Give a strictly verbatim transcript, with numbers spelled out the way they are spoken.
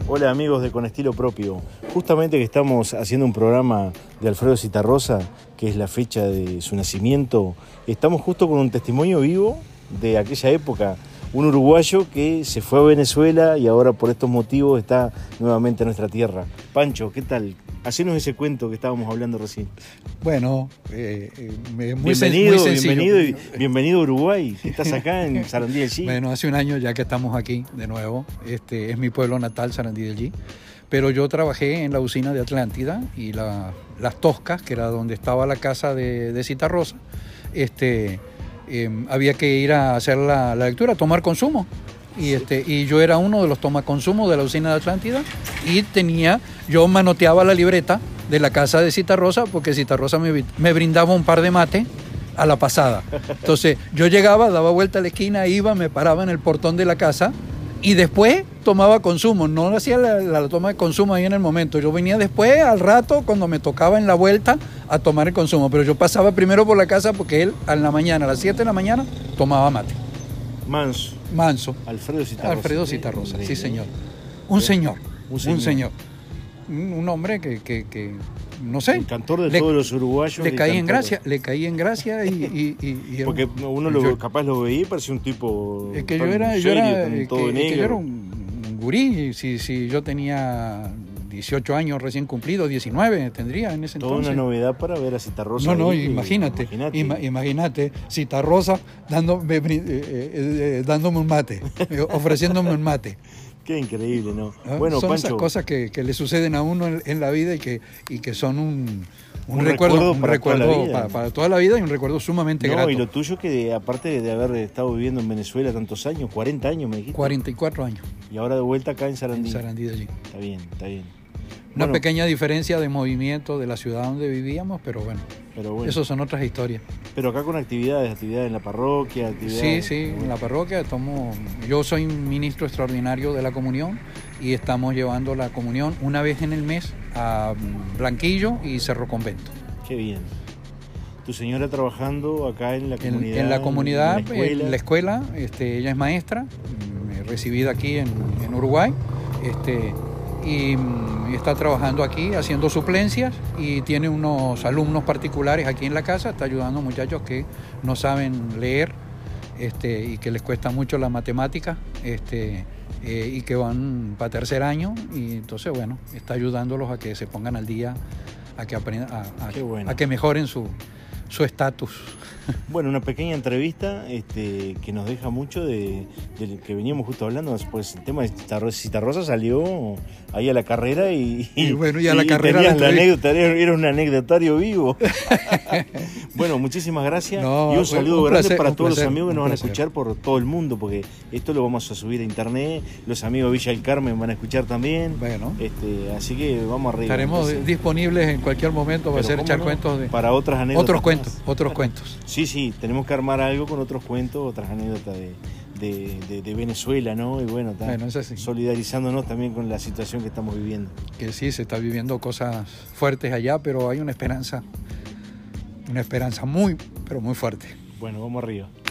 Hola amigos de Con Estilo Propio. Justamente que estamos haciendo un programa de Alfredo Zitarrosa, que es la fecha de su nacimiento, estamos justo con un testimonio vivo de aquella época. Un uruguayo que se fue a Venezuela y ahora por estos motivos está nuevamente en nuestra tierra. Pancho, ¿qué tal? Hacenos ese cuento que estábamos hablando recién. Bueno, eh, eh, muy, bienvenido, sen- muy sencillo. bienvenido, bienvenido a Uruguay. Estás acá en Sarandí del G. Bueno, hace un año ya que estamos aquí de nuevo. Este es mi pueblo natal, Sarandí del G. Pero yo trabajé en la usina de Atlántida y la, Las Toscas, que era donde estaba la casa de, de Zitarrosa. Este, eh, había que ir a hacer la, la lectura, tomar consumo. Y, este, y yo era uno de los tomaconsumos de la usina de Atlántida y tenía, yo manoteaba la libreta de la casa de Zitarrosa porque Zitarrosa me, me brindaba un par de mate a la pasada. Entonces yo llegaba, daba vuelta a la esquina, iba, me paraba en el portón de la casa y después tomaba consumo. No hacía la, la toma de consumo ahí en el momento. Yo venía después, al rato, cuando me tocaba en la vuelta, a tomar el consumo. Pero yo pasaba primero por la casa porque él a la mañana, a las siete de la mañana, tomaba mate. Manso. Manso. Alfredo Zitarrosa. Alfredo Zitarrosa, sí señor. Un señor, un señor. Un señor. Un hombre que, que, que no sé. El cantor de le, todos los uruguayos. Le caí en gracia, le caí en gracia y... y, y, y porque uno lo, yo, capaz lo veía y parecía un tipo... Es que yo era, yo era, serio, que, todo es que yo era un, un gurí, si, si yo tenía dieciocho años recién cumplidos, diecinueve tendría en ese Toda entonces. Toda una novedad para ver a Zitarrosa. No, no, ahí, imagínate, imagínate, ima, imagínate Zitarrosa dándome, eh, eh, eh, dándome un mate, ofreciéndome un mate. Qué increíble, ¿no? ¿Ah? Bueno, son Pancho, esas cosas que, que le suceden a uno en, en la vida y que, y que son un, un, un recuerdo, recuerdo, un para, recuerdo toda para, para toda la vida y un recuerdo sumamente no, grato. Y lo tuyo que aparte de haber estado viviendo en Venezuela tantos años, cuarenta años me dijiste. cuarenta y cuatro años. Y ahora de vuelta acá en Sarandí. En Sarandí de allí. Está bien, está bien. Una bueno, pequeña diferencia de movimiento de la ciudad donde vivíamos, pero bueno, pero bueno. Eso son otras historias. Pero acá con actividades, actividades en la parroquia, actividades... Sí, sí, en la parroquia tomo, yo soy ministro extraordinario de la comunión y estamos llevando la comunión una vez en el mes a Blanquillo y Cerro Convento. Qué bien. Tu señora trabajando acá en la comunidad. En, en la comunidad, en la escuela, en la escuela este, ella es maestra, recibida aquí en, en Uruguay, este, y, y está trabajando aquí haciendo suplencias y tiene unos alumnos particulares aquí en la casa, está ayudando a muchachos que no saben leer este, y que les cuesta mucho la matemática este, eh, y que van para tercer año y entonces bueno, está ayudándolos a que se pongan al día, a que aprendan, a, a, bueno. a que mejoren su su estatus. Bueno, una pequeña entrevista este, que nos deja mucho de, de que veníamos justo hablando, pues el tema de Zitarrosa salió ahí a la carrera y, y bueno, y a la y carrera tenías la anécdota, era un anecdotario vivo. Bueno, muchísimas gracias no, y un saludo un grande placer, para todos placer, los amigos que nos van a escuchar por todo el mundo, porque esto lo vamos a subir a internet, los amigos de Villa del Carmen van a escuchar también, bueno, este, así que vamos arriba. Estaremos entonces disponibles en cualquier momento para hacer echar no? cuentos de para otras anécdotas. Otros cuentos, otros cuentos. Sí, sí, tenemos que armar algo con otros cuentos, otras anécdotas de, de, de, de Venezuela, ¿no? Y bueno, bueno solidarizándonos también con la situación que estamos viviendo. Que sí, se está viviendo cosas fuertes allá, pero hay una esperanza, una esperanza muy, pero muy fuerte. Bueno, vamos arriba.